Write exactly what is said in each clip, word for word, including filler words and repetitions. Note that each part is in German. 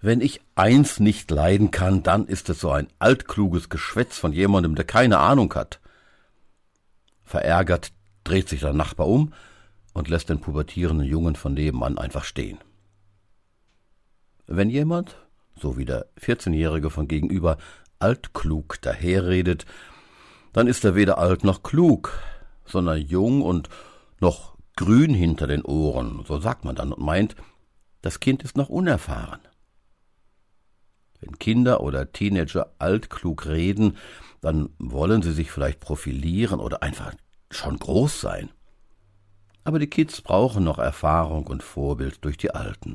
Wenn ich eins nicht leiden kann, dann ist es so ein altkluges Geschwätz von jemandem, der keine Ahnung hat. Verärgert dreht sich der Nachbar um und lässt den pubertierenden Jungen von nebenan einfach stehen. Wenn jemand, so wie der vierzehnjährige von gegenüber, altklug daherredet, dann ist er weder alt noch klug, sondern jung und noch grün hinter den Ohren, so sagt man dann und meint, das Kind ist noch unerfahren. Wenn Kinder oder Teenager altklug reden, dann wollen sie sich vielleicht profilieren oder einfach schon groß sein. Aber die Kids brauchen noch Erfahrung und Vorbild durch die Alten.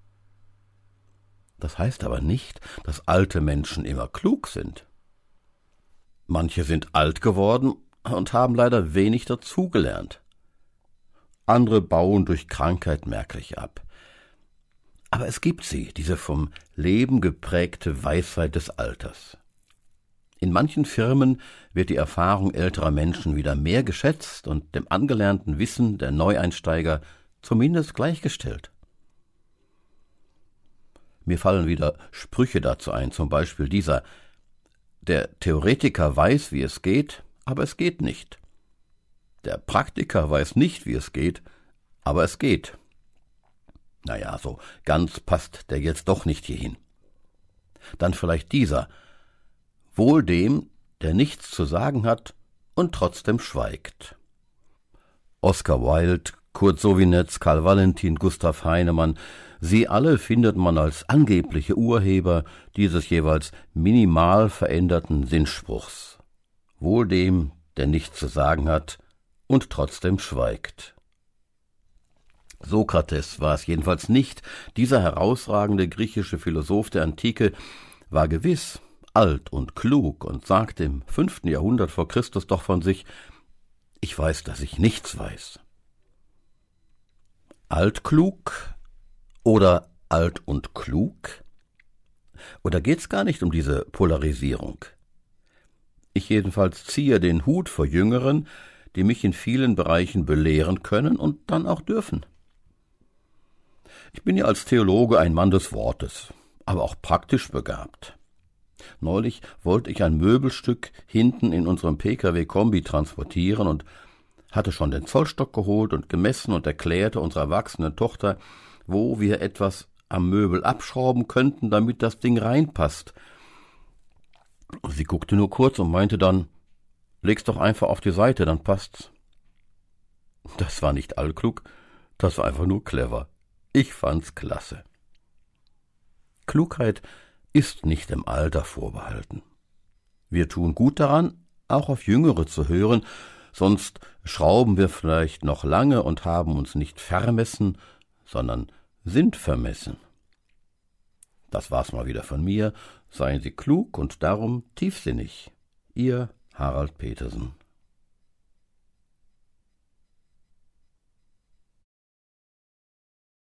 Das heißt aber nicht, dass alte Menschen immer klug sind. Manche sind alt geworden und haben leider wenig dazugelernt. Andere bauen durch Krankheit merklich ab. Aber es gibt sie, diese vom Leben geprägte Weisheit des Alters. In manchen Firmen wird die Erfahrung älterer Menschen wieder mehr geschätzt und dem angelernten Wissen der Neueinsteiger zumindest gleichgestellt. Mir fallen wieder Sprüche dazu ein, zum Beispiel dieser: Der Theoretiker weiß, wie es geht, aber es geht nicht. Der Praktiker weiß nicht, wie es geht, aber es geht. Naja, so ganz passt der jetzt doch nicht hierhin. Dann vielleicht dieser: Wohl dem, der nichts zu sagen hat und trotzdem schweigt. Oscar Wilde, Kurt Sowinetz, Karl Valentin, Gustav Heinemann, sie alle findet man als angebliche Urheber dieses jeweils minimal veränderten Sinnspruchs. Wohl dem, der nichts zu sagen hat und trotzdem schweigt. Sokrates war es jedenfalls nicht. Dieser herausragende griechische Philosoph der Antike war gewiss alt und klug und sagte im fünften Jahrhundert vor Christus doch von sich: Ich weiß, dass ich nichts weiß. Altklug oder alt und klug? Oder geht's gar nicht um diese Polarisierung? Ich jedenfalls ziehe den Hut vor Jüngeren, die mich in vielen Bereichen belehren können und dann auch dürfen. Ich bin ja als Theologe ein Mann des Wortes, aber auch praktisch begabt. Neulich wollte ich ein Möbelstück hinten in unserem P K W-Kombi transportieren und hatte schon den Zollstock geholt und gemessen und erklärte unserer erwachsenen Tochter, wo wir etwas am Möbel abschrauben könnten, damit das Ding reinpasst. Sie guckte nur kurz und meinte dann: Leg's doch einfach auf die Seite, dann passt's. Das war nicht allklug, das war einfach nur clever. Ich fand's klasse. Klugheit ist nicht dem Alter vorbehalten. Wir tun gut daran, auch auf Jüngere zu hören, sonst schrauben wir vielleicht noch lange und haben uns nicht vermessen, sondern sind vermessen. Das war's mal wieder von mir. Seien Sie klug und darum tiefsinnig. Ihr Harald Petersen.